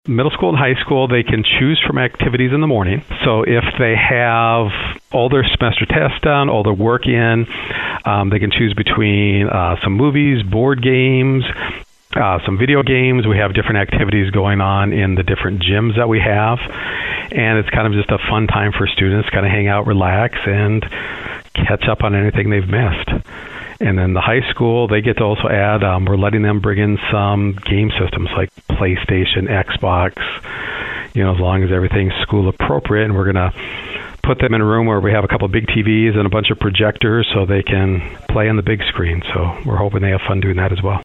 Middle school and high school, they can choose from activities in the morning. So if they have all their semester tests done, all their work in, they can choose between some movies, board games, some video games. We have different activities going on in the different gyms that we have. And it's kind of just a fun time for students to kind of hang out, relax, and catch up on anything they've missed. And then the high school, they get to also add, we're letting them bring in some game systems like PlayStation, Xbox, as long as everything's school appropriate. And we're going to put them in a room where we have a couple of big TVs and a bunch of projectors so they can play on the big screen. So we're hoping they have fun doing that as well.